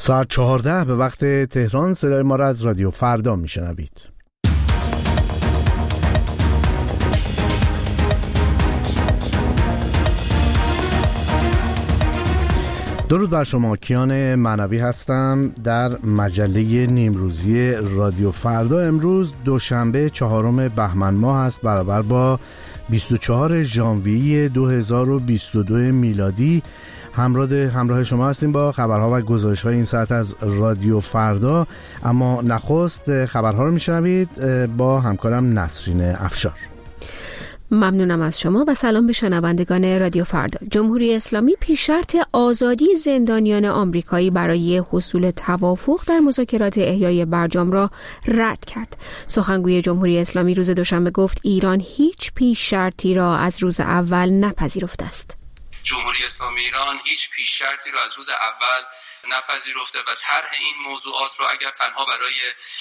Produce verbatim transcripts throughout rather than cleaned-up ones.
ساعت چهارده به وقت تهران صدای ما را از رادیو فردا میشنوید. درود بر شما، کیان معنوی هستم در مجله نیمروزی رادیو فردا. امروز دوشنبه چهارم بهمن ماه است، برابر با بیست و چهارم ژانویه دو هزار و بیست و دو میلادی. همراه همراه شما هستیم با خبرها و گزارش‌های این ساعت از رادیو فردا. اما نخست خبرها رو میشنوید با همکارم نسرین افشار. ممنونم از شما و سلام به شنوندگان رادیو فردا. جمهوری اسلامی پیش شرط آزادی زندانیان آمریکایی برای حصول توافق در مذاکرات احیای برجام را رد کرد. سخنگوی جمهوری اسلامی روز دوشنبه گفت ایران هیچ پیش شرطی را از روز اول نپذیرفته است. جمهوری اسلامی ایران هیچ پیش شرطی را از روز اول نپذیرفته و طرح این موضوعات رو اگر تنها برای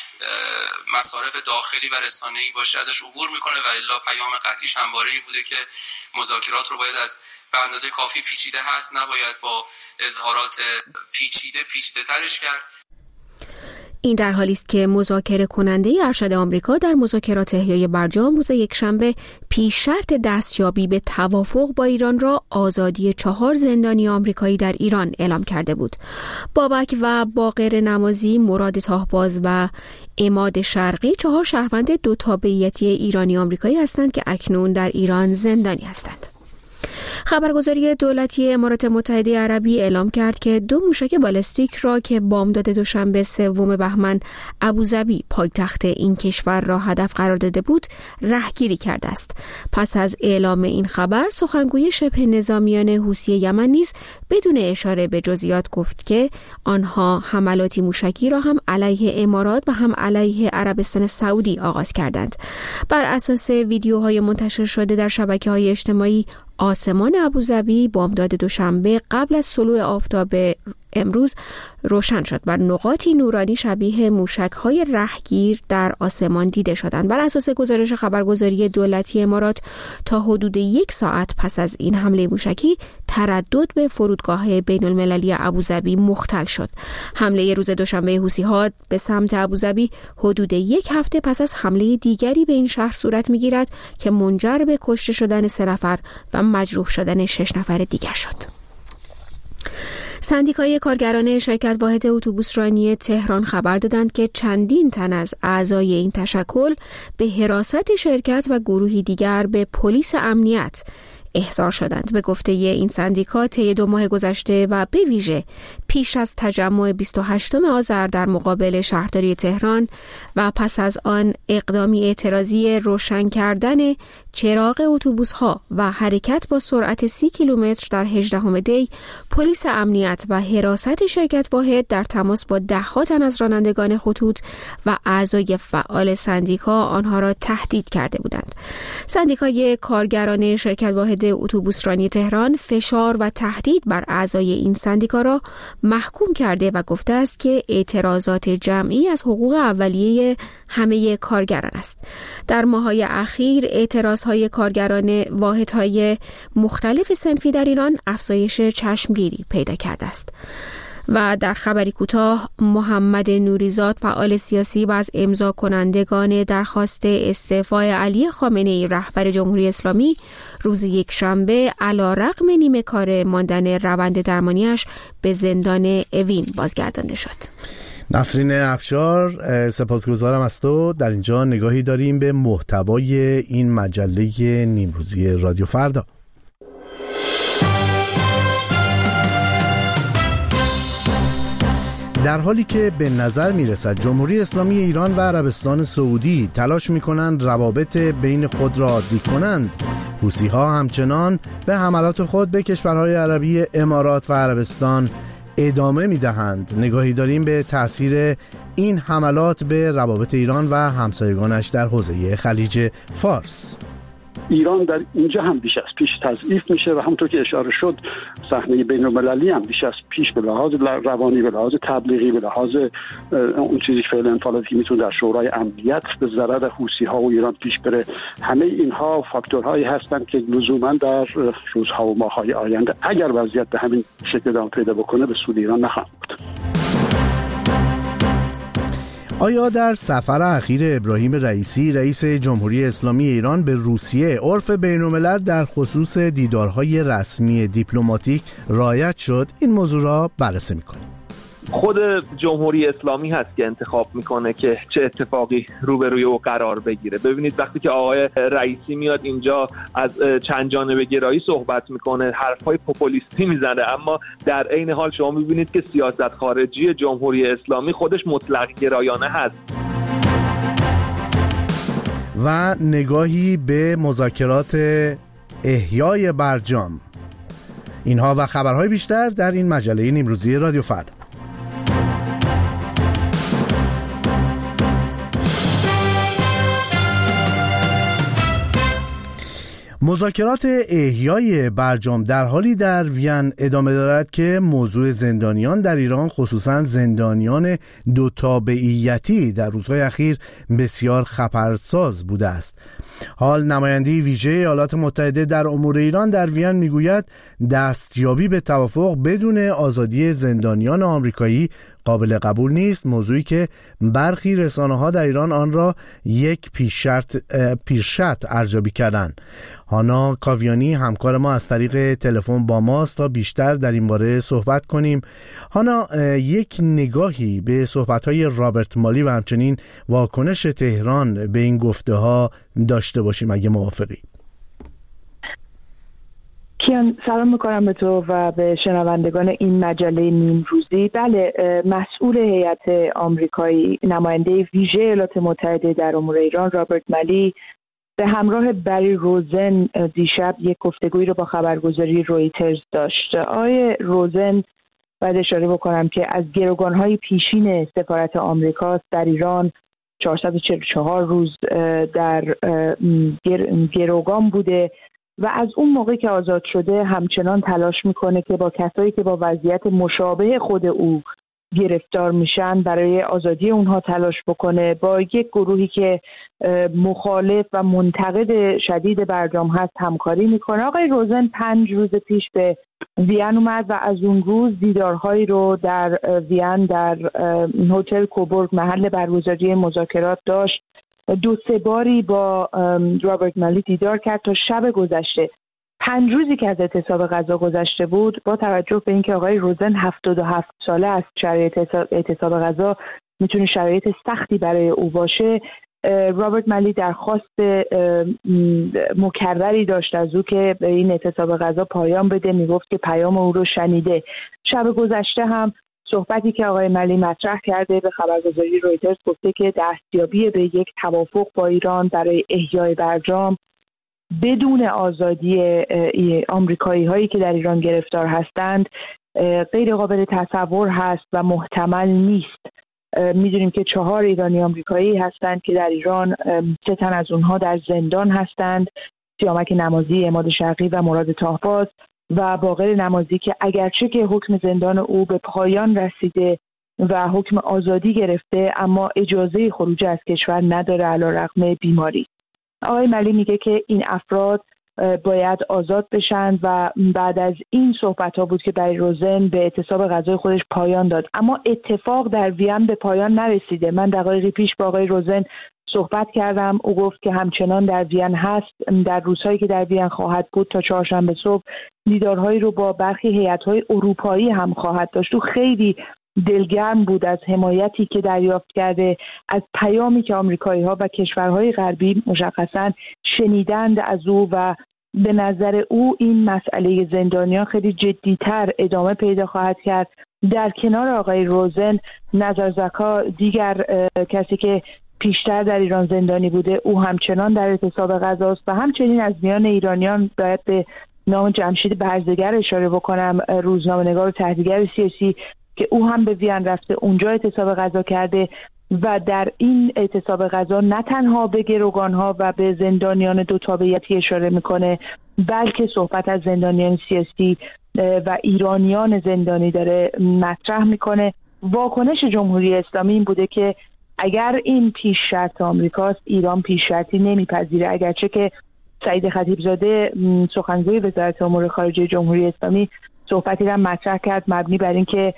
مصارف داخلی و رسانه‌ای باشه ازش عبور میکنه و الا پیام قطعیش همواره بوده که مذاکرات رو باید از به اندازه کافی پیچیده هست، نباید با اظهارات پیچیده پیچیده ترش کرد. این در حالی است که مذاکره کننده ارشد آمریکا در مذاکرات احیای برجام روز یکشنبه پیش شرط دستیابی به توافق با ایران را آزادی چهار زندانی آمریکایی در ایران اعلام کرده بود. بابک و باقر نمازی، مراد تاهباز و عماد شرقی چهار شهروند دو تابعیتی ایرانی آمریکایی هستند که اکنون در ایران زندانی هستند. خبرگزاری دولتی امارات متحده عربی اعلام کرد که دو موشک بالستیک را که بامداد دوشنبه سوم بهمن ابوظبی پایتخت این کشور را هدف قرار داده بود رهگیری کرده است. پس از اعلام این خبر سخنگوی شبه نظامیان حوثی یمن نیز بدون اشاره به جزئیات گفت که آنها حملاتی موشکی را هم علیه امارات و هم علیه عربستان سعودی آغاز کردند. بر اساس ویدیوهای منتشر شده در شبکه‌های اجتماعی، آسمان ابوظبی بامداد دوشنبه قبل از طلوع آفتاب امروز روشن شد و نقاطی نورانی شبیه موشک‌های رهگیر در آسمان دیده شدند. بر اساس گزارش خبرگزاری دولتی امارات تا حدود یک ساعت پس از این حمله موشکی تردد به فرودگاه بین‌المللی ابوظبی مختل شد. حمله روز دوشنبه حوثی‌ها به سمت ابوظبی حدود یک هفته پس از حمله دیگری به این شهر صورت می‌گیرد که منجر به کشته شدن سه نفر و مجروح شدن شش نفر دیگر شد. سندیکای کارگران شرکت واحد اتوبوسرانی تهران خبر دادند که چندین تن از اعضای این تشکل به حراست شرکت و گروهی دیگر به پلیس امنیت احضار شدند. به گفته این سندیکا طی دو ماه گذشته و به ویژه پیش از تجمع بیست و هشتم آذر در مقابل شهرداری تهران و پس از آن اقدامی اعتراضی روشن کردن چراغ اتوبوس‌ها و حرکت با سرعت سی کیلومتر در هجدهم دی، پلیس امنیت و حراست شرکت واحد در تماس با ده‌ها تن از رانندگان خطوط و اعضای فعال سندیکا آنها را تهدید کرده بودند. سندیکای کارگران شرکت واحد اتوبوسرانی تهران فشار و تهدید بر اعضای این سندیکا را محکوم کرده و گفته است که اعتراضات جمعی از حقوق اولیه همه کارگران است. در ماه‌های اخیر اعتراضهای کارگران واحدهای مختلف صنفی در ایران افزایش چشمگیری پیدا کرده است. و در خبری کوتاه، محمد نوریزاد فعال سیاسی و از امضا کنندگان درخواست استعفای علی خامنه‌ای رهبر جمهوری اسلامی روز یکشنبه علی‌رغم نیمه کار ماندن روند درمانیش به زندان اوین بازگردانده شد. نسرین افشار، سپاسگزارم از تو. در اینجا نگاهی داریم به محتوای این مجله نیمروزی رادیو فردا. در حالی که به نظر میرسد جمهوری اسلامی ایران و عربستان سعودی تلاش میکنند روابط بین خود را عادی کنند، حوثی‌ها همچنان به حملات خود به کشورهای عربی امارات و عربستان ادامه میدهند. نگاهی داریم به تأثیر این حملات به روابط ایران و همسایگانش در حوزه خلیج فارس. ایران در اینجا هم بیش از پیش تضعیف میشه و همونطور که اشاره شد صحنه بین‌المللی هم بیش از پیش به لحاظ روانی، به لحاظ تبلیغی، به لحاظ اون چیزی که فعلا انفعالاتی که میتونه در شورای امنیت به ضرر حوثی‌ها و ایران پیش بره، همه اینها فاکتورهایی هستند که لزوما در روزها و ماه‌های آینده اگر وضعیت به همین شکل ادامه پیدا بکنه به سود ایران نخواهد بود. آیا در سفر اخیر ابراهیم رئیسی رئیس جمهوری اسلامی ایران به روسیه عرف بین‌الملل در خصوص دیدارهای رسمی دیپلماتیک رعایت شد؟ این موضوع را بررسی می‌کنیم. خود جمهوری اسلامی هست که انتخاب میکنه که چه اتفاقی روبروی او قرار بگیره. ببینید وقتی که آقای رئیسی میاد اینجا از چند جانبه گرایی صحبت میکنه، حرفای پوپولیستی میزنه، اما در عین حال شما میبینید که سیاست خارجی جمهوری اسلامی خودش مطلق گرایانه هست. و نگاهی به مذاکرات احیای برجام. اینها و خبرهای بیشتر در این مجله نیمروزی رادیو فردا. مذاکرات احیای برجام در حالی در وین ادامه دارد که موضوع زندانیان در ایران، خصوصا زندانیان دو تابعیتی، در روزهای اخیر بسیار خبرساز بوده است. حال نماینده ویژه ایالات متحده در امور ایران در وین میگوید دستیابی به توافق بدون آزادی زندانیان آمریکایی قابل قبول نیست، موضوعی که برخی رسانه‌ها در ایران آن را یک پیشرط پیشرط ارزیابی کردند. هانا کاویانی همکار ما از طریق تلفن با ماست تا بیشتر در این باره صحبت کنیم. هانا، یک نگاهی به صحبت‌های رابرت مالی و همچنین واکنش تهران به این گفته‌ها داشته باشیم اگه موافقی. کیان، سلام میکنم به تو و به شنوندگان این مجله نیمروزی. بله، مسئول هیئت آمریکایی، نماینده ویژه ایالات متحده در امور ایران رابرت مالی به همراه بری روزن دیشب یک گفتگویی رو با خبرگزاری رویترز داشت. آقای روزن، باید اشاره بکنم که از گروگان‌های پیشین سفارت آمریکا در ایران چهارصد و چهل و چهار روز در گروگان بوده و از اون موقع که آزاد شده همچنان تلاش میکنه که با کسایی که با وضعیت مشابه خود او گرفتار میشن برای آزادی اونها تلاش بکنه. با یک گروهی که مخالف و منتقد شدید برجام هست همکاری میکنه. آقای روزن پنج روز پیش به وین اومد و از اون روز دیدارهایی رو در وین در هتل کوبورگ محل برگزاری مذاکرات داشت. دو سه باری با رابرت مالی دیدار کرد تا شب گذشته. پنج روزی که از اعتصاب غذا گذشته بود، با توجه به اینکه آقای روزن هفتاد و هفت ساله است، شرایط اعتصاب غذا میتونه شرایط سختی برای او باشه. رابرت مالی درخواست مکرری داشت از او که به این اعتصاب غذا پایان بده، میگفت که پیام او رو شنیده. شب گذشته هم صحبتی که آقای مالی مطرح کرده به خبرگزاری رویترز گفته که دستیابی به یک توافق با ایران برای احیای برجام بدون آزادی آمریکایی هایی که در ایران گرفتار هستند غیر قابل تصور هست و محتمل نیست. میدونیم که چهار ایرانی آمریکایی هستند که در ایران، سه تن از اونها در زندان هستند، سیامک نمازی، عماد شرقی و مراد تاهباز، و باقر نمازی که اگرچه که حکم زندان او به پایان رسیده و حکم آزادی گرفته، اما اجازه خروج از کشور نداره علیرغم بیماری. آقای مالی میگه که این افراد باید آزاد بشن و بعد از این صحبت ها بود که بری روزن به اعتصاب غذای خودش پایان داد. اما اتفاق در وین به پایان نرسیده. من دقایقی پیش با آقای روزن صحبت کردم، او گفت که همچنان در وین هست، در روزهایی که در وین خواهد بود تا چهارشنبه صبح دیدارهایی رو با برخی هیئت‌های اروپایی هم خواهد داشت. او خیلی دلگرم بود از حمایتی که دریافت کرده، از پیامی که آمریکایی‌ها و کشورهای غربی مشخصاً شنیدند از او و به نظر او این مسئله زندانیان خیلی جدی‌تر ادامه پیدا خواهد کرد. در کنار آقای روزن، نظر زکا دیگر کسی که پیشتر در ایران زندانی بوده، او همچنان در اعتصاب غذاست و همچنین از میان ایرانیان باید به نام جمشید برزگر اشاره بکنم، روزنامه‌نگار و تحلیلگر سیاسی که او هم به وین رفته، اونجا اعتصاب غذا کرده و در این اعتصاب غذا نه تنها به گروگان‌ها و به زندانیان دو تابعیتی اشاره میکنه، بلکه صحبت از زندانیان سیاسی و ایرانیان زندانی داره مطرح میکنه. واکنش جمهوری اسلامی این بوده که اگر این پیش شرط آمریکاست، ایران پیش شرطی نمیپذیره، اگرچه که سعید خطیبزاده سخنگوی وزارت امور خارجه جمهوری اسلامی صحبتی را مطرح کرد مبنی بر اینکه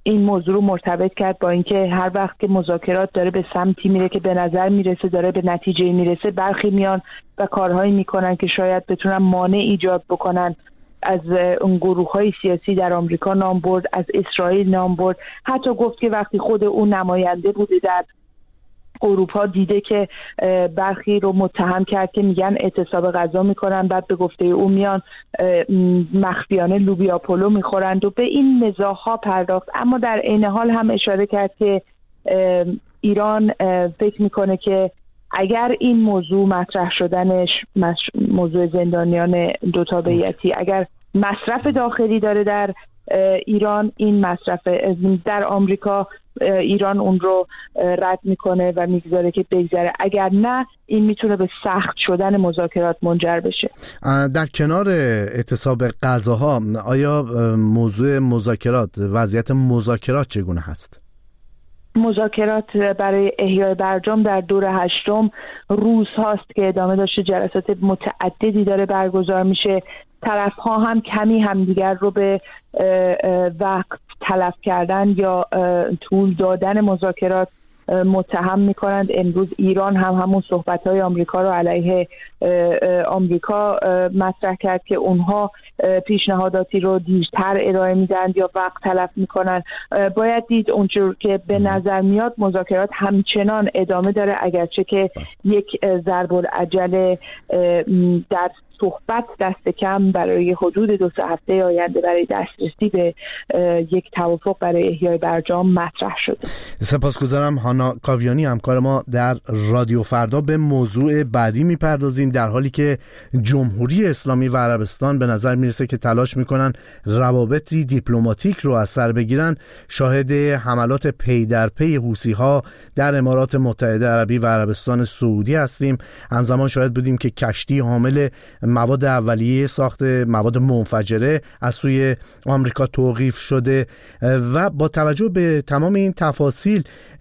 این موضوع رو مرتبط کرد با اینکه هر وقت که مذاکرات داره به سمتی میره که به نظر میرسه داره به نتیجه میرسه، برخی میان و کارهایی میکنن که شاید بتونن مانع ایجاد بکنن. از اون گروه‌های سیاسی در آمریکا نام برد، از اسرائیل نام برد، حتی گفت که وقتی خود اون نماینده بوده در اروپا دیده که برخی رو متهم کرد که میگن اعتصاب غذا میکنن، بعد به گفته او میان مخفیانه لوبیا پلو میخورند و به این مزاح‌ها پرداخت. اما در عین حال هم اشاره کرد که ایران فکر میکنه که اگر این موضوع مطرح شدنش، موضوع زندانیان دو تابعیتی، اگر مصرف داخلی داره در ایران، این مصرف در آمریکا ایران اون رو رد میکنه و میگذاره که بگذره، اگر نه این میتونه به سخت شدن مذاکرات منجر بشه. در کنار اعتصاب غذاها، آیا موضوع مذاکرات، وضعیت مذاکرات چگونه هست؟ مذاکرات برای احیای برجام در دور هشتم روز هاست که ادامه داشته، جلسات متعددی داره برگزار میشه. طرف ها هم کمی همدیگر رو به وقت تلف کردن یا طول دادن مذاکرات متهم میکنند. امروز ایران هم همون صحبت‌های آمریکا رو علیه آمریکا مطرح کرد که اونها پیشنهاداتی رو دیرتر ارائه میدن یا وقت تلف میکنن. باید دید اونجور که به نظر میاد مذاکرات همچنان ادامه داره، اگرچه که یک ضرب العجل در صحبت دست کم برای حدود دو سه هفته آینده برای دسترسی به یک توافق برای احیای برجام مطرح شده. سپاسگزارم. هانا کاویانی همکار ما در رادیو فردا. به موضوع بعدی میپردازیم، در حالی که جمهوری اسلامی و عربستان به نظر میرسه که تلاش میکنن روابطی دیپلماتیک رو از سر بگیرن. شاهد حملات پی در پی حوثی‌ها در امارات متحده عربی و عربستان سعودی هستیم. همزمان شاهد بودیم که کشتی حامل مواد اولیه ساخت مواد منفجره از سوی آمریکا توقیف شده. و با توجه به تمام این تفاصیل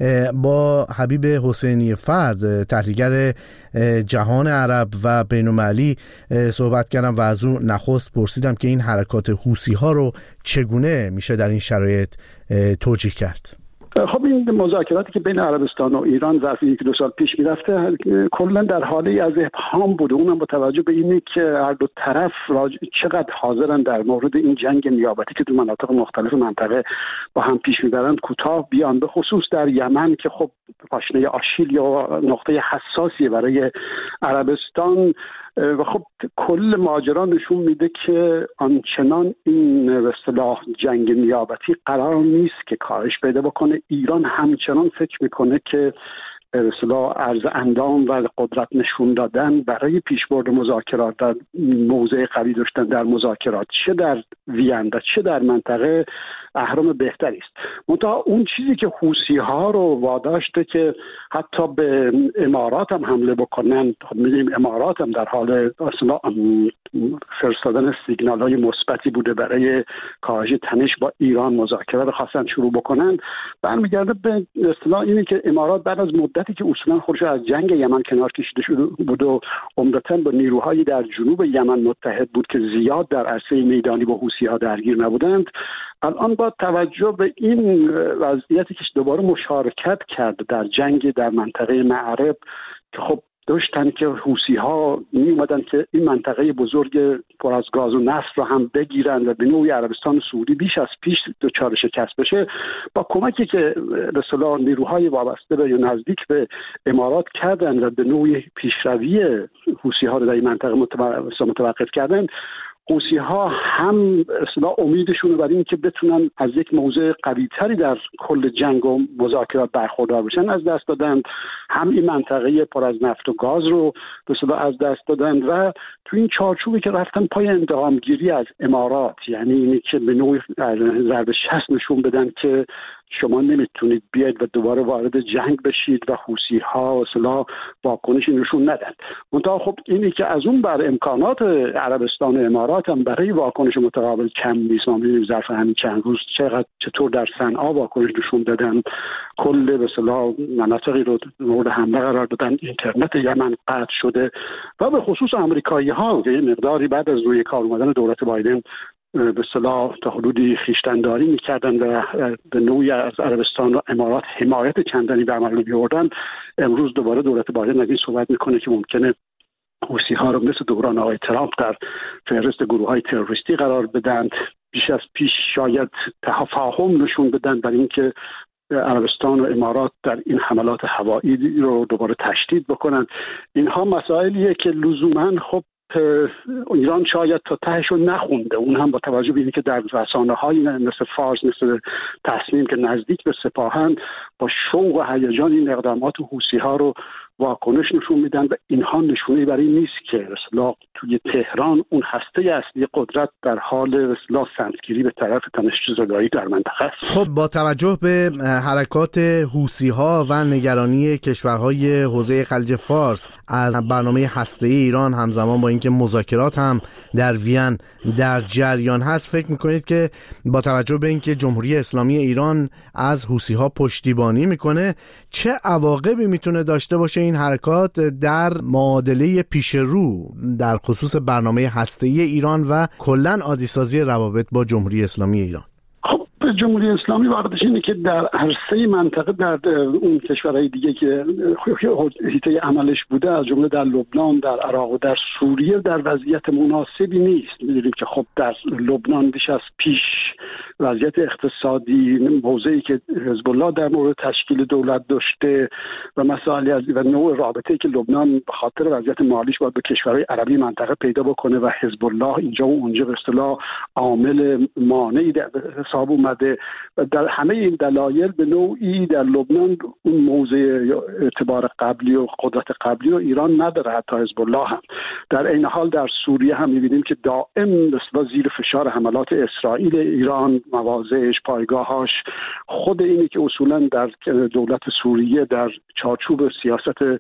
با حبیب حسینی فرد، تحلیلگر جهان عرب و بین‌المللی صحبت کردم و از او نخست پرسیدم که این حرکات حوثی‌ها رو چگونه میشه در این شرایط توجیه کرد. خب این مذاکراتی که بین عربستان و ایران ظرف یک دو سال پیش میرفته کلا در حالی از ابهام بوده، اونم با توجه به اینه که هر دو طرف چقدر حاضرن در مورد این جنگ نیابتی که تو مناطق مختلف منطقه با هم پیش میبرن کوتاه بیان، به خصوص در یمن که خب پاشنه آشیل یا نقطه حساسی برای عربستان. و خب کل ماجرا نشون میده که آنچنان این به اصطلاح جنگ نیابتی قرار نیست که کاهش پیدا بکنه. ایران همچنان فکر میکنه که به اصطلاح عرض اندام و قدرت نشون دادن برای پیشبرد مذاکرات، در موضع قوی داشتن در مذاکرات، چه در وین چه در منطقه، اهرم بهتری است. منتها اون چیزی که حوثی‌ها رو واداشته که حتی به امارات هم حمله بکنن، خب می‌بینیم امارات هم در حال اصلا فرستادن سیگنال‌های مثبتی بوده برای کاهش تنش با ایران، مذاکرات خواستن شروع بکنن. برمیگرده به اصطلاح اینه که امارات بعد از مدتی که اصولا خودش از جنگ یمن کنار کشیده شده بود و عمدتاً با نیروهایی در جنوب یمن متحد بود که زیاد در عرصه میدانی با حوثی‌ها درگیر نبودند، الان با توجه به این وضعیتی که دوباره مشارکت کرد در جنگ در منطقه معرب که خب داشتن که حوثی‌ها می اومدن که این منطقه بزرگ پر از گاز و نفت رو هم بگیرن و به نوعی عربستان سعودی بیش از پیش دچار شکست بشه، با کمکی که به اصطلاح نیروهای وابسته به یا نزدیک به امارات کردن و به نوعی پیشروی حوثی‌ها رو در این منطقه متوقف کردن، حوثی‌ها هم اصلا امیدشون بر این که بتونن از یک موضع قوی‌تری در کل جنگ و مذاکرات برخوردار بشن از دست دادن، هم این منطقه پر از نفت و گاز رو به اصطلاح از دست دادن و تو این چارچوبی که رفتن پای انتقامگیری از امارات، یعنی اینی که به نوعی ضرب شست نشون بدن که شما نمیتونید بیاید و دوباره وارد جنگ بشید و حوثی‌ها اصلا واکنشی نشون ندن. منتها خب اینی که از اون بر امکانات عربستان و امارات هم برای واکنش متقابل کم نیست. ما می‌بینیم ظرف همین چند روز چقدر چطور در صنعا واکنش نشون دادن، کل به اصطلاح مناطقی رو مورد حمله قرار دادن، اینترنت یمن قطع شده و به خصوص آمریکایی‌ها که مقداری بعد از روی کار اومدن دولت بایدن به اصطلاح تا حدودی خویشتن‌داری می‌کردن و به نوعی از عربستان و امارات حمایت چندانی به عمل می‌آوردن، امروز دوباره دولت بایدن از این صحبت می‌کنه که ممکنه حوثی‌ها رو مثل دوران آقای ترامپ در فهرست گروه‌های تروریستی قرار بدن. بیش از پیش شاید تفاهم نشون بدن برای اینکه عربستان و امارات در این حملات هوایی رو دوباره تشدید بکنن. اینها مسائلیه که لزوماً خب ایران شاید تا تهش رو نخونده، اون هم با توجه به اینکه در رسانه‌های مثل فارس، مثل تصنیم که نزدیک به سپاهن، با شوق و هیجان این اقدامات حوثی‌ها رو واکنش نشون میدن و اینها نشونه برای نیست که اصلاح توی تهران اون هسته اصلی قدرت در حال اصلاح سمتگیری به طرف تنش‌زدایی در منطقه است. خب با توجه به حرکات حوثی‌ها و نگرانی کشورهای حوزه خلیج فارس از برنامه هسته‌ای ایران، همزمان با اینکه مذاکرات هم در وین در جریان هست، فکر میکنید که با توجه به اینکه جمهوری اسلامی ایران از حوثی‌ها پشتیبانی میکنه، چه عواقبی میتونه داشته باشه این حرکات در معادله پیش رو در خصوص برنامه هسته‌ای ایران و کلاً عادی‌سازی روابط با جمهوری اسلامی ایران؟ خب جمهوری اسلامی واردش اینه که در عرصه منطقه، در اون کشورهای دیگه که حیطه عملش بوده، از جمله در لبنان، در عراق و در سوریه، در وضعیت مناسبی نیست. می‌دونیم که خب در لبنان بیش از پیش وضعیت اقتصادی، موضعی که حزب الله در مورد تشکیل دولت داشته و مسائلی از و نوع رابطه‌ای که لبنان به خاطر وضعیت مالیش باید با کشورهای عربی منطقه پیدا بکنه و حزب الله اینجا و اونجا به اصطلاح عامل مانعی در حساب اومده و در همه این دلایل به نوعی در لبنان اون موضع اعتبار قبلی و قدرت قبلی و ایران نداره، حتی حزب الله هم. در این حال در سوریه هم می‌بینیم که دائم به اصطلاح زیر فشار حملات اسرائیل ایران، مواضعش، پایگاهاش، خود اینی که اصولا در دولت سوریه در چارچوب سیاست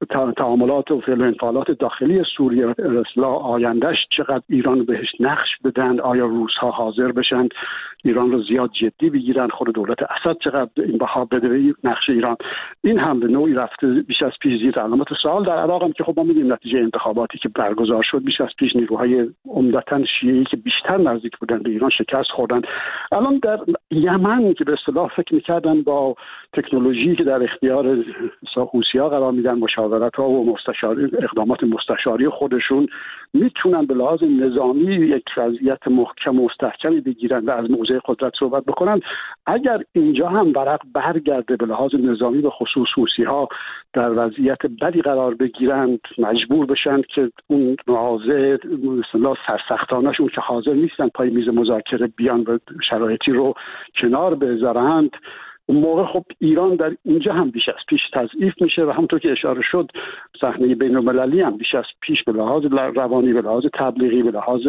تعاملات و فعل و انفعالات داخلی سوریه اصلاح آیندهش چقدر ایران بهش نقش بدن، آیا روس‌ها حاضر بشن ایران رو زیاد جدی بگیرن، خود دولت اسد چقدر این بها بده به نقش ایران. این هم به نوعی رفته بیش از پیش زیر علامت سوال. در عراق هم که خب ما می‌بینیم نتیجه انتخاباتی که برگزار شد، بیش از پیش نیروهای عمدتاً شیعه‌ای که بیشتر نزدیک بودن به ایران شکست خوردن. الان در یمن که به اصطلاح فکر می‌کردن با تکنولوژی که در اختیار حوثی‌ها قرار میدن، مشاورت‌ها و مستشاری اقدامات مستشاری خودشون، میتونن به لحاظ نظامی یک وضعیت محکم و مستحکمی بگیرن و از موضع قدرت صحبت بکنن. اگر اینجا هم ورق برگرده به لحاظ نظامی به خصوص حوثی‌ها در وضعیت بدی قرار بگیرند، مجبور بشن که اون مواضع مثلا سرسختانشون که حاضر نیستن پای میز مذاکره بیان و شرایطی رو کنار بذارند، اون موقع خب ایران در اینجا هم بیش از پیش تضعیف میشه و همونطور که اشاره شد صحنه بین‌المللی هم بیش از پیش به لحاظ روانی، به لحاظ تبلیغی، به لحاظ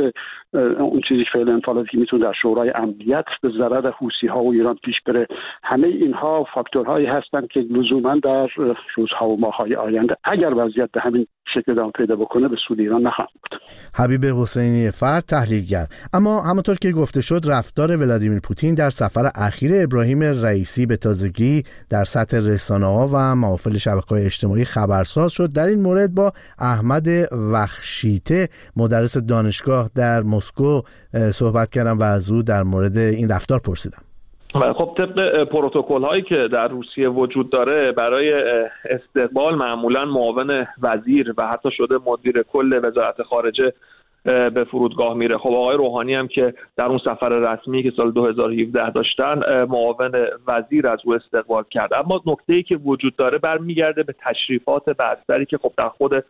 اون چیزی که فعلا انفعالاتی که میتونه در شورای امنیت به ضرر حوثی‌ها و ایران پیش بره. همه اینها فاکتورهایی هستند که لزوما در روزها و ماه‌های آینده اگر وضعیت به همین شکل ادامه پیدا بکنه به سود ایران نخواهد بود. حبیب حسینی فرد، تحلیلگر. اما همونطور که گفته شد رفتار ولادیمیر پوتین در سفر اخیر ابراهیم رئیسی به تازگی در سطح رسانه‌ها و محافل شبکه‌های اجتماعی خبرساز شد. در این مورد با احمد وخشیته، مدرس دانشگاه در مسکو، صحبت کردم و از او در مورد این رفتار پرسیدم. خب طبق پروتکل هایی که در روسیه وجود داره، برای استقبال معمولا معاون وزیر و حتی شده مدیر کل وزارت خارجه به فرودگاه میره. خب آقای روحانی هم که در اون سفر رسمی که سال دو هزار و هفده داشتن، معاون وزیر از او استقبال کرد. اما نکته‌ای که وجود داره برمیگرده به تشریفات بستری که خب در خود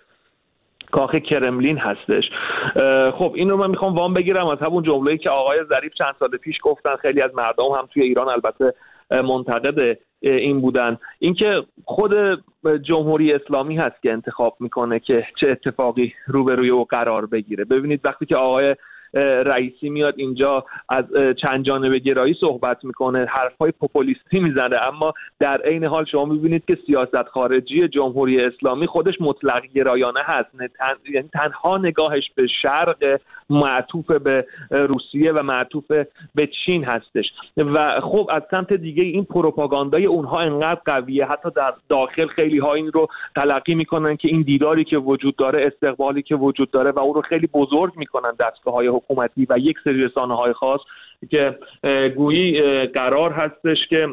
کاخ کرملین هستش. خب این رو من میخوام وام بگیرم از همون جمله‌ای که آقای ظریف چند سال پیش گفتن، خیلی از مردم هم توی ایران البته منتقد این بودن، اینکه خود جمهوری اسلامی هست که انتخاب میکنه که چه اتفاقی روبروی او قرار بگیره. ببینید وقتی که آقای رئیسی میاد اینجا از چند جانبه گرایی صحبت میکنه، حرفهای پوپولیستی میزنه، اما در عین حال شما میبینید که سیاست خارجی جمهوری اسلامی خودش مطلق گرایانه هست، یعنی تنها نگاهش به شرق معطوف به روسیه و معطوف به چین هستش. و خب از سمت دیگه این پروپاگاندای اونها انقدر قویه، حتی در داخل خیلی ها این رو تلقی میکنن که این دیداری که وجود داره، استقبالی که وجود داره و اون رو خیلی بزرگ میکنن دستگاه‌های حکومتی و یک سری رسانه‌های خاص که گویی قرار هستش که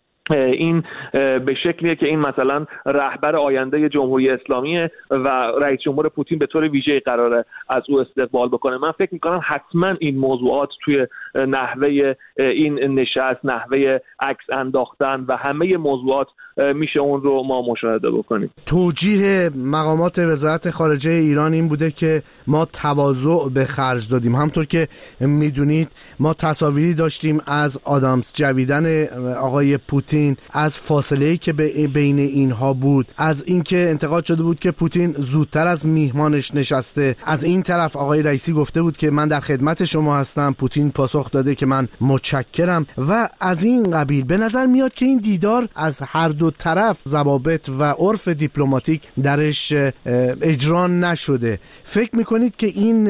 این به شکلیه که این مثلا رهبر آینده جمهوری اسلامیه و رئیس جمهور پوتین به طور ویژه‌ای قراره از او استقبال بکنه. من فکر میکنم حتما این موضوعات توی نحوه این نشست، نحوه عکس انداختن و همه موضوعات میشه اون رو ما مشاهده بکنیم. توجیه مقامات وزارت خارجه ایران این بوده که ما تواضع به خرج دادیم. همطور که میدونید ما تصاویری داشتیم از آدامس جویدن آقای پوتین، از فاصله‌ای که بین اینها بود، از اینکه انتقاد شده بود که پوتین زودتر از میهمانش نشسته. از این طرف آقای رئیسی گفته بود که من در خدمت شما هستم، پوتین پاسخ داده که من متشکرم و از این قبیل. به نظر میاد که این دیدار از هر دو طرف ضوابط و عرف دیپلماتیک درش اجرا نشده. فکر میکنید که این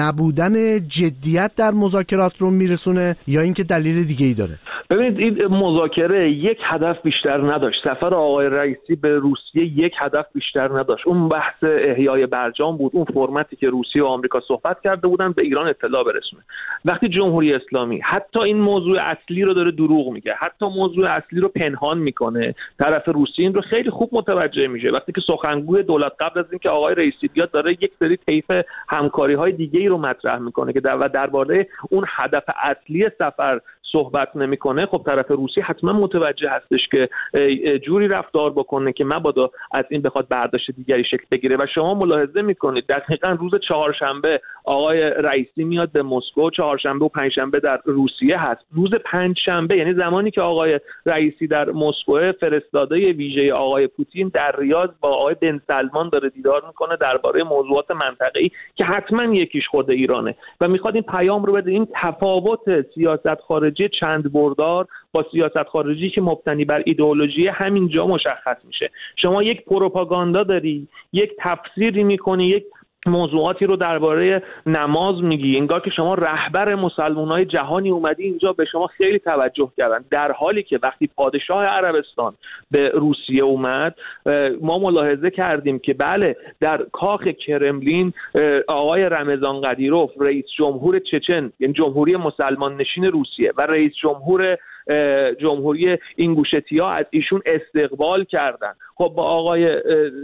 نبودن جدیت در مذاکرات رو میرسونه یا اینکه دلیل دیگه‌ای داره؟ ببینید این مذاکره یک هدف بیشتر نداشت. سفر آقای رئیسی به روسیه یک هدف بیشتر نداشت. اون بحث احیای برجام بود، اون فرمتی که روسیه و آمریکا صحبت کرده بودن به ایران اطلاع برسونه. وقتی جمهوری اسلامی حتی این موضوع اصلی رو داره دروغ میگه، حتی موضوع اصلی رو پنهان میکنه، طرف روسیه این رو خیلی خوب متوجه میشه. وقتی که سخنگوی دولت قبل از اینکه آقای رئیسی بیاد داره یک سری طیف همکاری‌های دیگه‌ای رو مطرح میکنه که در درباره اون هدف اصلی سفر صحبت نمیکنه، خب طرف روسی حتما متوجه هستش که جوری رفتار بکنه که مبادا از این بخواد برداشت دیگری شکل بگیره. و شما ملاحظه میکنید دقیقاً روز چهارشنبه آقای رئیسی میاد به مسکو، چهارشنبه و پنجشنبه در روسیه هست. روز پنجشنبه یعنی زمانی که آقای رئیسی در مسکو، فرستاده ویژه آقای پوتین در ریاض با آقای بن سلمان داره دیدار میکنه درباره موضوعات منطقه‌ای که حتما یکیش خود ایرانه و میخواد این پیام رو بده. این تفاوت سیاست خارجی چند بردار با سیاست خارجی که مبتنی بر ایدئولوژی همینجا مشخص میشه. شما یک پروپاگاندا داری، یک تفسیری میکنی، یک موضوعاتی رو درباره نماز میگی، انگار که شما رهبر مسلمانای جهانی اومدی اینجا به شما خیلی توجه کردن، در حالی که وقتی پادشاه عربستان به روسیه اومد ما ملاحظه کردیم که بله در کاخ کرملین آقای رمضان قدیروف رئیس جمهور چچن یعنی جمهوری مسلمان نشین روسیه و رئیس جمهور جمهوری اینگوشتیا از ایشون استقبال کردن. خب با آقای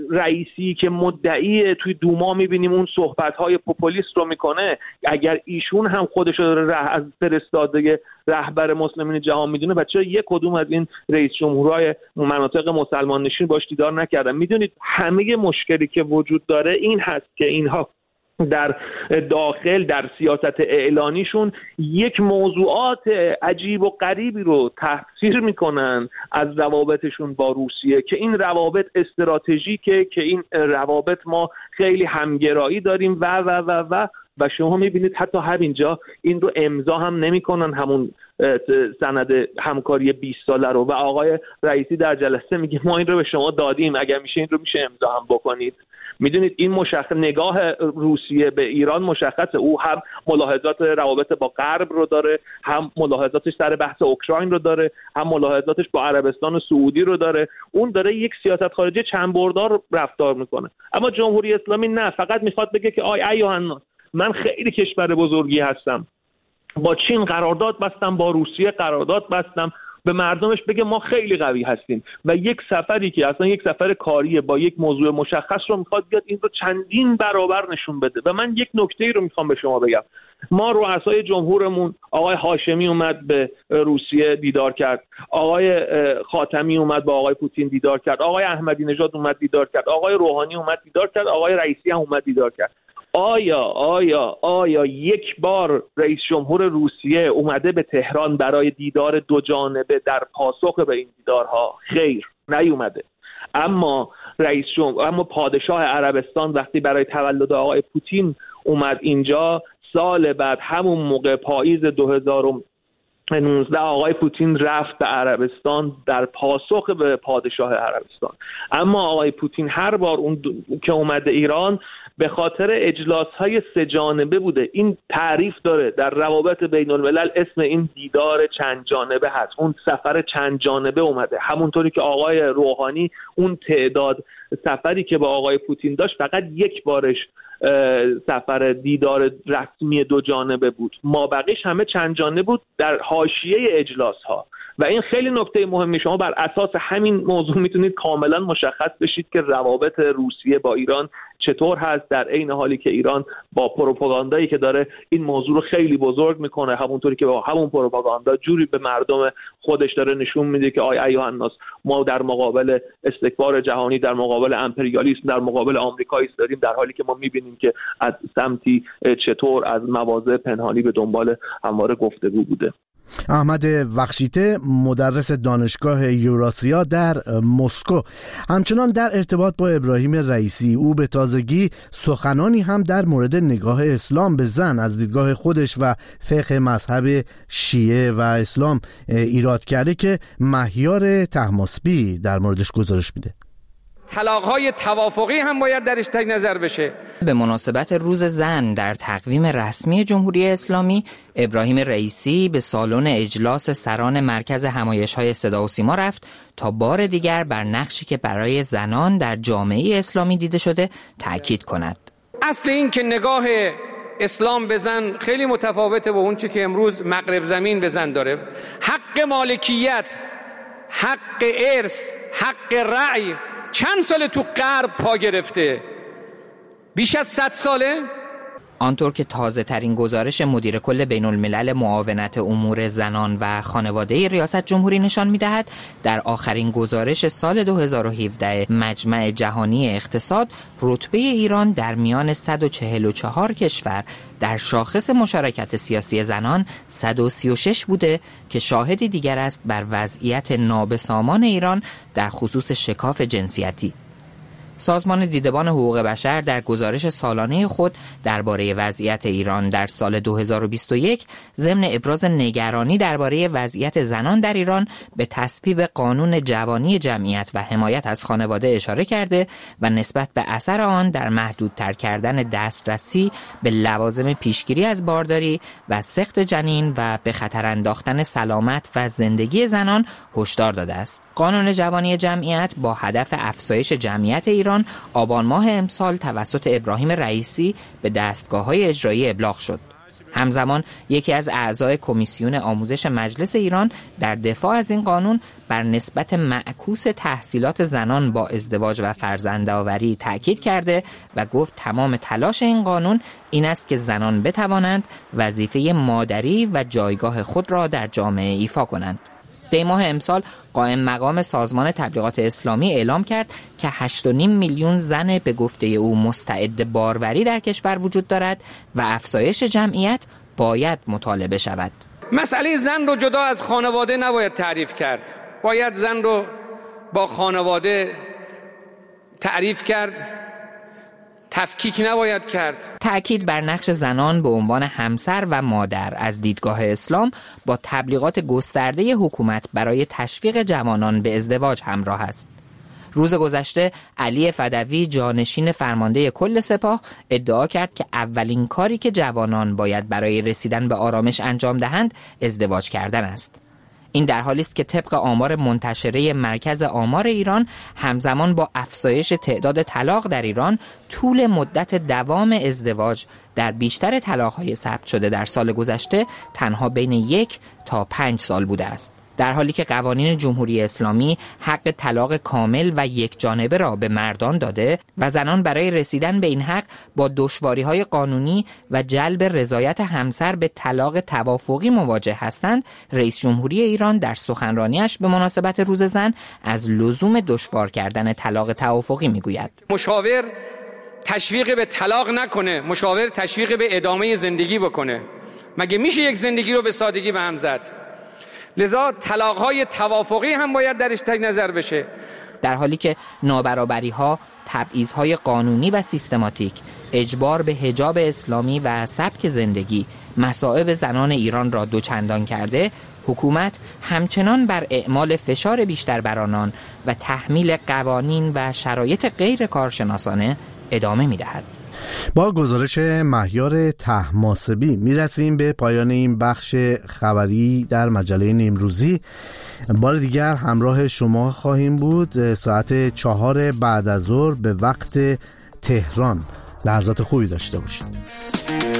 رئیسی که مدعی توی دوما میبینیم اون صحبت‌های پوپولیست رو میکنه، اگر ایشون هم خودش رو از فرستاده رهبر مسلمین جهان میدونه، بچه‌ها یک کدوم از این رئیس جمهورهای مناطق مسلمان نشین باش دیدار نکردن؟ میدونید همه مشکلی که وجود داره این هست که اینها در داخل در سیاست اعلانیشون یک موضوعات عجیب و غریبی رو تفسیر میکنن از روابطشون با روسیه که این روابط استراتژیکه، که این روابط ما خیلی همگرایی داریم و و و و و شما میبینید حتی همینجا این رو امضا هم نمیکنن، همون سند همکاری بیست ساله رو. و آقای رئیسی در جلسه میگه ما این رو به شما دادیم، اگر میشه این رو میشه امضا هم بکنید. میدونید این مشخص نگاه روسیه به ایران مشخصه، او هم ملاحظات روابط با غرب رو داره، هم ملاحظاتش سر بحث اوکراین رو داره، هم ملاحظاتش با عربستان و سعودی رو داره. اون داره یک سیاست خارجی چند بردار رفتار میکنه. اما جمهوری اسلامی نه، فقط میخواد بگه که آی ایها الناس من خیلی کشور بزرگی هستم، با چین قرارداد بستم، با روسیه قرارداد بستم، به مردمش بگه ما خیلی قوی هستیم. و یک سفری که اصلا یک سفر کاریه با یک موضوع مشخص رو میخواد بیاد این رو چندین برابر نشون بده. و من یک نکته‌ای رو میخوام به شما بگم. ما رؤسای جمهورمون آقای هاشمی اومد به روسیه دیدار کرد، آقای خاتمی اومد با آقای پوتین دیدار کرد، آقای احمدی نژاد اومد دیدار کرد، آقای روحانی اومد دیدار کرد، آقای رئیسی هم اومد دیدار کرد. آیا آیا آیا یک بار رئیس جمهور روسیه اومده به تهران برای دیدار دو جانبه در پاسخ به این دیدارها؟ خیر، نیومده. اما رئیس جمهور اما پادشاه عربستان وقتی برای تولد آقای پوتین اومد اینجا، سال بعد همون موقع پاییز دو هزار و نوزده آقای پوتین رفت به عربستان در پاسخ به پادشاه عربستان. اما آقای پوتین هر بار اون که اومده ایران به خاطر اجلاس‌های سه جانبه بوده. این تعریف داره در روابط بین الملل، اسم این دیدار چند جانبه هست. اون سفر چند جانبه اومده، همونطوری که آقای روحانی اون تعداد سفری که با آقای پوتین داشت فقط یک بارش سفر دیدار رسمی دو جانبه بود، ما بقیش همه چند جانبه بود در حاشیه اجلاس ها. و این خیلی نکته مهمی، شما بر اساس همین موضوع میتونید کاملا مشخص بشید که روابط روسیه با ایران چطور هست، در عین حالی که ایران با پروپاگاندایی که داره این موضوع رو خیلی بزرگ میکنه، همونطوری که با همون پروپاگاندا جوری به مردم خودش داره نشون میده که آی ایها الناس، ما در مقابل استکبار جهانی، در مقابل امپریالیسم، در مقابل آمریکا ایستادیم، در حالی که ما میبینیم که از سمتی چطور از مواضع پنهانی به دنبال همواره گفتگو بوده. احمد وخشیته، مدرس دانشگاه یوراسیا در مسکو. همچنان در ارتباط با ابراهیم رئیسی، او به تازگی سخنانی هم در مورد نگاه اسلام به زن از دیدگاه خودش و فقه مذهب شیعه و اسلام ایراد کرده که مهیار طهماسبی در موردش گزارش میده. طلاق‌های توافقی هم باید درش تک نظر بشه. به مناسبت روز زن در تقویم رسمی جمهوری اسلامی، ابراهیم رئیسی به سالن اجلاس سران مرکز همایش‌های صدا و سیما رفت تا بار دیگر بر نقشی که برای زنان در جامعه اسلامی دیده شده تأکید کند. اصل این که نگاه اسلام به زن خیلی متفاوته با اون چی که امروز مغرب زمین به زن داره. حق مالکیت، حق ارث، حق رأی چند ساله تو غرب پا گرفته؟ بیش از صد ساله؟ آنطور که تازه ترین گزارش مدیر کل بین الملل معاونت امور زنان و خانواده ریاست جمهوری نشان می‌دهد، در آخرین گزارش سال دو هزار و هفده مجمع جهانی اقتصاد، رتبه ایران در میان صد و چهل و چهار کشور در شاخص مشارکت سیاسی زنان صد و سی و شش بوده که شاهدی دیگر است بر وضعیت نابسامان ایران در خصوص شکاف جنسیتی. سازمان دیدبان حقوق بشر در گزارش سالانه خود درباره وضعیت ایران در سال دو هزار و بیست و یک ضمن ابراز نگرانی درباره وضعیت زنان در ایران به تصویب قانون جوانی جمعیت و حمایت از خانواده اشاره کرده و نسبت به اثر آن در محدودتر کردن دسترسی به لوازم پیشگیری از بارداری و سقط جنین و به خطر انداختن سلامت و زندگی زنان هشدار داده است. قانون جوانی جمعیت با هدف افزایش جمعیت ایران آبان ماه امسال توسط ابراهیم رئیسی به دستگاه‌های اجرایی ابلاغ شد. همزمان یکی از اعضای کمیسیون آموزش مجلس ایران در دفاع از این قانون بر نسبت معکوس تحصیلات زنان با ازدواج و فرزندآوری تأکید کرده و گفت تمام تلاش این قانون این است که زنان بتوانند وظیفه مادری و جایگاه خود را در جامعه ایفا کنند. دی ماه امسال قائم مقام سازمان تبلیغات اسلامی اعلام کرد که هشت و نیم میلیون زن به گفته او مستعد باروری در کشور وجود دارد و افزایش جمعیت باید مطالبه شود. مسئله زن رو جدا از خانواده نباید تعریف کرد. باید زن رو با خانواده تعریف کرد، تفکیک نباید کرد. تأکید بر نقش زنان به عنوان همسر و مادر از دیدگاه اسلام با تبلیغات گسترده حکومت برای تشویق جوانان به ازدواج همراه است. روز گذشته علی فدوی، جانشین فرمانده کل سپاه، ادعا کرد که اولین کاری که جوانان باید برای رسیدن به آرامش انجام دهند ازدواج کردن است. این در حالی است که طبق آمار منتشره مرکز آمار ایران، همزمان با افزایش تعداد طلاق در ایران، طول مدت دوام ازدواج در بیشتر طلاق‌های ثبت شده در سال گذشته تنها بین یک تا پنج سال بوده است. در حالی که قوانین جمهوری اسلامی حق طلاق کامل و یک جانبه را به مردان داده و زنان برای رسیدن به این حق با دشواری‌های قانونی و جلب رضایت همسر به طلاق توافقی مواجه هستند، رئیس جمهوری ایران در سخنرانیش به مناسبت روز زن از لزوم دشوار کردن طلاق توافقی میگوید. مشاور تشویق به طلاق نکنه، مشاور تشویق به ادامه زندگی بکنه. مگه میشه یک زندگی رو به سادگی به هم زد؟ لذا طلاق‌های توافقی هم باید درش تک نظر بشه. در حالی که نابرابری‌ها، تبعیض‌های قانونی و سیستماتیک، اجبار به حجاب اسلامی و سبک زندگی مصائب زنان ایران را دوچندان کرده، حکومت همچنان بر اعمال فشار بیشتر بر آنان و تحمیل قوانین و شرایط غیر کارشناسانه ادامه می‌دهد. با گزارش مهیار طهماسبی میرسیم به پایان این بخش خبری در مجله نیمروزی. بار دیگر همراه شما خواهیم بود ساعت چهار بعد از ظهر به وقت تهران. لحظات خوبی داشته باشید.